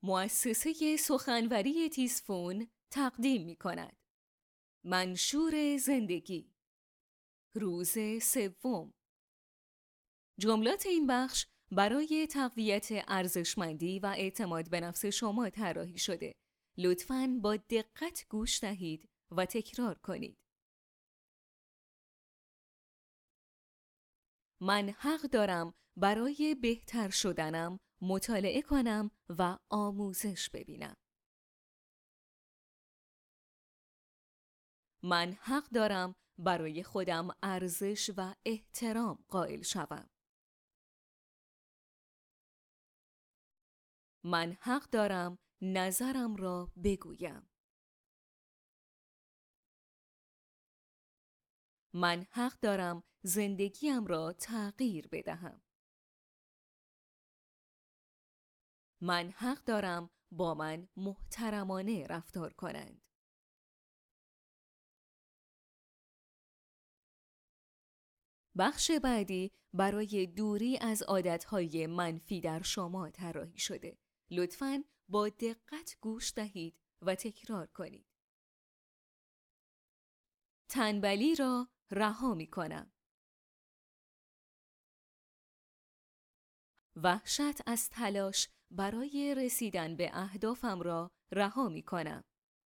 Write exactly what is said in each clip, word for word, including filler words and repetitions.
مؤسسه سخنوری تیسفون تقدیم می کند. منشور زندگی، روز سوم. جملات این بخش برای تقویت ارزشمندی و اعتماد به نفس شما طراحی شده. لطفاً با دقت گوش دهید و تکرار کنید. من حق دارم برای بهتر شدنم مطالعه کنم و آموزش ببینم. من حق دارم برای خودم ارزش و احترام قائل شوم. من حق دارم نظرم را بگویم. من حق دارم زندگیم را تغییر بدهم. من حق دارم با من محترمانه رفتار کنند. بخش بعدی برای دوری از عادتهای منفی در شما طراحی شده. لطفاً با دقت گوش دهید و تکرار کنید. تنبلی را رها می کنم. وحشت از تلاش برای رسیدن به اهدافم را رها می کنم.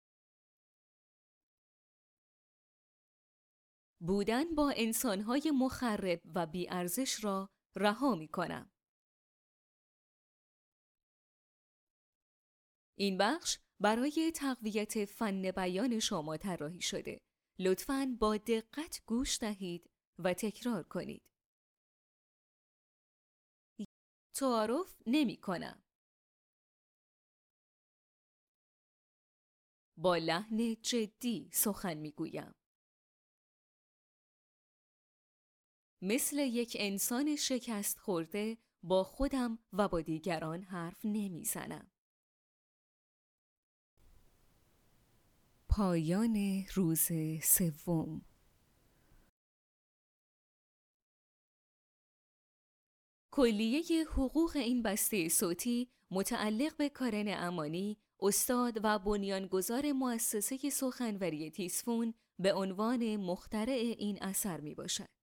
بودن با انسانهای مخرب و بی‌ارزش را رها می کنم. این بخش برای تقویت فن بیان شما طراحی شده. لطفاً با دقت گوش دهید و تکرار کنید. تعارف نمی کنم. با لحن جدی سخن می گویم. مثل یک انسان شکست خورده با خودم و با دیگران حرف نمی زنم. پایان روز سوم. کلیه حقوق این بسته صوتی متعلق به کارن امانی، استاد و بنیانگذار مؤسسه سخنوری تیسفون به عنوان مخترع این اثر می باشد.